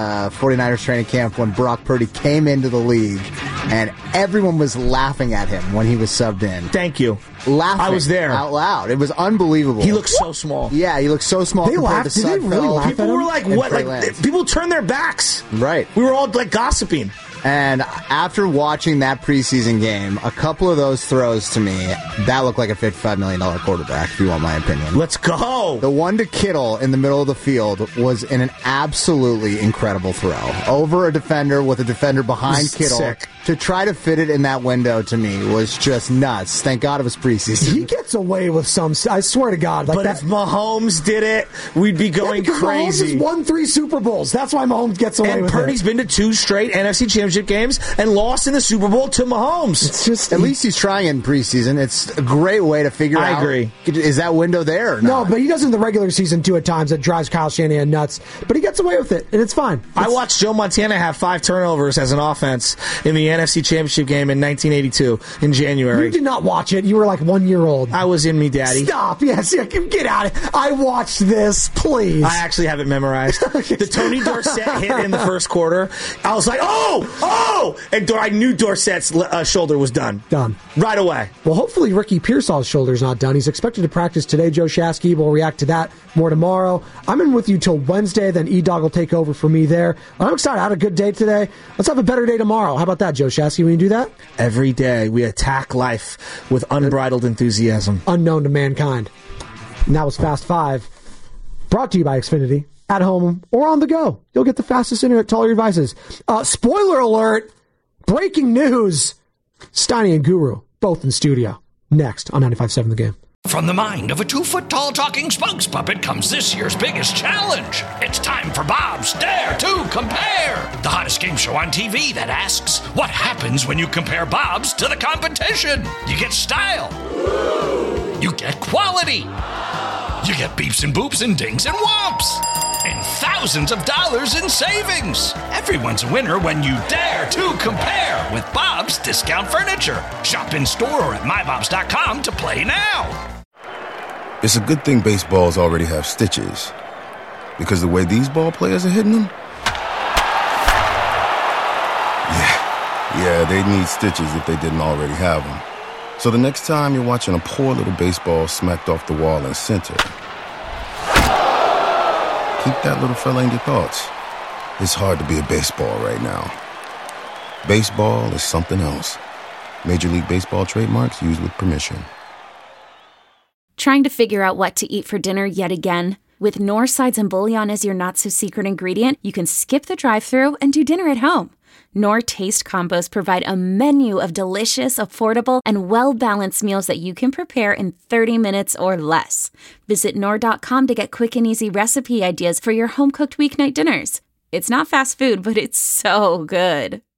49ers training camp when Brock Purdy came into the league, and everyone was laughing at him when he was subbed in. Thank you. Laughing I was there. Out loud. It was unbelievable. He looked so small. Yeah, he looked so small. They laughed. Did they really laugh at him? People were like, what? Like, people turned their backs. Right. We were all like gossiping. And after watching that preseason game, a couple of those throws to me, that looked like a $55 million quarterback, if you want my opinion. Let's go! The one to Kittle in the middle of the field was an absolutely incredible throw. Over a defender with a defender behind Kittle. Sick. To try to fit it in that window, to me, was just nuts. Thank God it was preseason. He gets away with some, I swear to God. Like, but if Mahomes did it, we'd be going crazy. Mahomes has won 3 Super Bowls. That's why Mahomes gets away with it. And Purdy's been to 2 straight NFC Championship games and lost in the Super Bowl to Mahomes. It's just, at least he's trying in preseason. It's a great way to figure out. I agree. Is that window there or not? No, but he does in the regular season too at times. That drives Kyle Shanahan nuts. But he gets away with it, and it's fine. I watched Joe Montana have 5 turnovers as an offense in the NFC Championship game in 1982 in January. You did not watch it. You were like 1 year old. I was in me, Daddy. Stop. Yes, get out of it. I watched this, please. I actually have it memorized. The Tony Dorsett hit in the first quarter. I was like, oh! And I knew Dorsett's shoulder was done. Done. Right away. Well, hopefully Ricky Pearsall's shoulder's not done. He's expected to practice today. Joe Shasky will react to that more tomorrow. I'm in with you till Wednesday, then E-Dog will take over for me there. I'm excited. I had a good day today. Let's have a better day tomorrow. How about that, Joe Shasky? Will you do that? Every day we attack life with unbridled enthusiasm. Unknown to mankind. And that was Fast 5. Brought to you by Xfinity. At home or on the go. You'll get the fastest internet to all your devices. Spoiler alert. Breaking news. Steiny and Guru, both in studio. Next on 95.7 The Game. From the mind of a 2-foot-tall talking spokes puppet comes this year's biggest challenge. It's time for Bob's Dare to Compare, the hottest game show on TV that asks, what happens when you compare Bob's to the competition? You get style. You get quality. You get beeps and boops and dings and whomps. And thousands of dollars in savings. Everyone's a winner when you dare to compare with Bob's Discount Furniture. Shop in store or at mybobs.com to play now. It's a good thing baseballs already have stitches. Because the way these ball players are hitting them, yeah, they'd need stitches if they didn't already have them. So the next time you're watching a poor little baseball smacked off the wall in center, keep that little fella in your thoughts. It's hard to be a baseball right now. Baseball is something else. Major League Baseball trademarks used with permission. Trying to figure out what to eat for dinner yet again? With North Sides and Bouillon as your not-so-secret ingredient, you can skip the drive-thru and do dinner at home. Knorr Taste Combos provide a menu of delicious, affordable, and well-balanced meals that you can prepare in 30 minutes or less. Visit Knorr.com to get quick and easy recipe ideas for your home-cooked weeknight dinners. It's not fast food, but it's so good.